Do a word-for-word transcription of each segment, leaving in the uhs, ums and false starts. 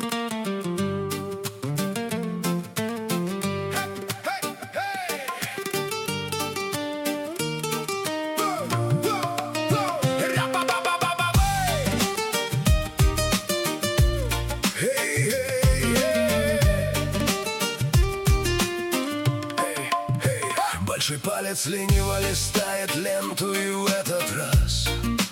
Большой палец лениво листает ленту, и в этот раз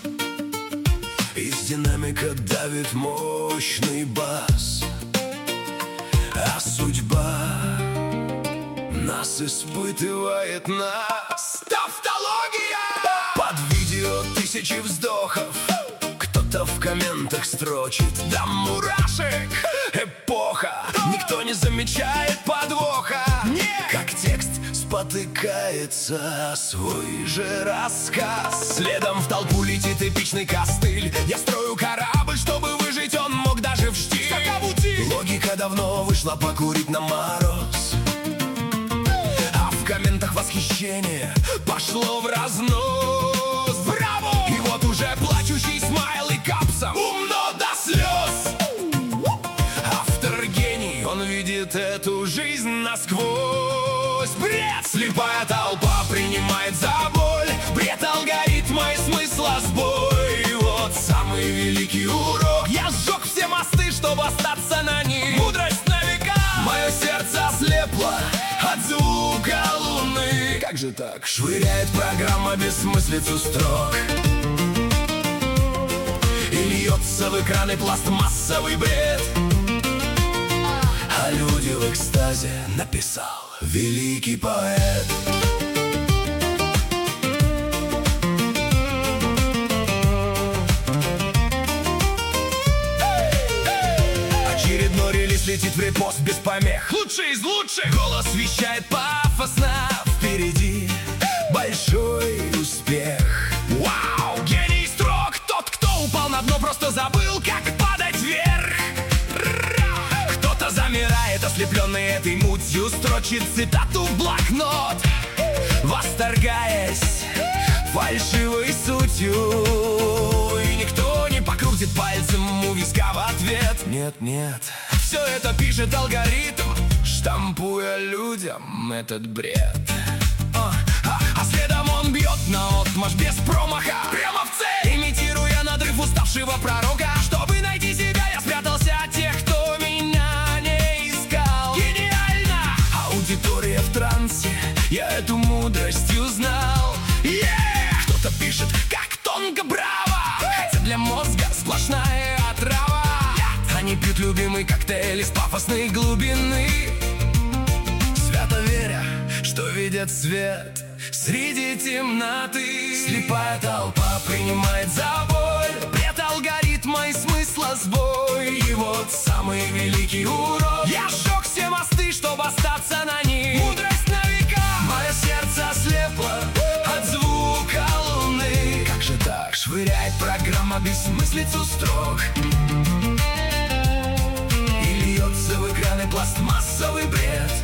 из динамика давит мощный бас. А судьба нас испытывает, нас. Тавтология! Под видео тысячи вздохов кто-то в комментах строчит: да мурашек, эпоха, никто не замечает подвоха. Нет! Как текст спотыкается свой же рассказ. Следом в толпу летит эпичный костыль. Я строю корабль, чтобы выжить, он мог даже в штиль. Логика давно вышла покурить на мороз, а в комментах восхищение пошло в разнос. Браво! И вот уже плачущий смайлы капсом умно до слез. Автор гений, он видит эту жизнь насквозь. Бред! Слепая толпа принимает за боль. Бред алгоритма и смысла сбой. И вот самый великий урок: я сжег все мосты, чтобы остаться на них. Мудрость на века. Мое сердце ослепло от звука луны. Как же так? Швыряет программа бессмыслицу строк, и льется в экраны пластмассовый бред. А люди в экстазе написал великий поэт. Очередной релиз летит в репост без помех. Лучший из лучших. Голос вещает пафосно: впереди большой успех. Вау! Гений строк! Тот, кто упал на дно, просто забыл, как падать вверх. Кто-то замирает, ослепленный этой мутью, строчит цитату в блокнот, восторгаясь фальшивой сутью. И никто не покрутит пальцем у виска в ответ. Нет, нет, все это пишет алгоритм, штампуя людям этот бред. А, а, а следом он бьет наотмашь без промаха, прямо в цель, имитируя надрыв уставшего пророка. Чтобы найти себя, я спрятался от тех, кто меня не искал. Гениально! Аудитория в трансе, я эту мудрость узнал. Yeah! Кто-то пишет, как тонко, браво, хотя для мозга сплошная отрава. Они пьют любимый коктейль из пафосной глубины, свято веря, что видят свет среди темноты. Слепая толпа принимает за боль. Бред алгоритма и смысла сбой. И вот самый великий урок: я сжег все мосты, чтобы остаться на них. Мудрость на века. Мое сердце ослепло от звука луны. Как же так? Швыряет программа бессмыслицу строк, и льется в экраны пластмассовый бред.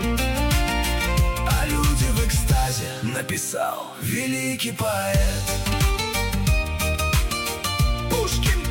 А люди в экстазе написал великий поэт. Пушкин.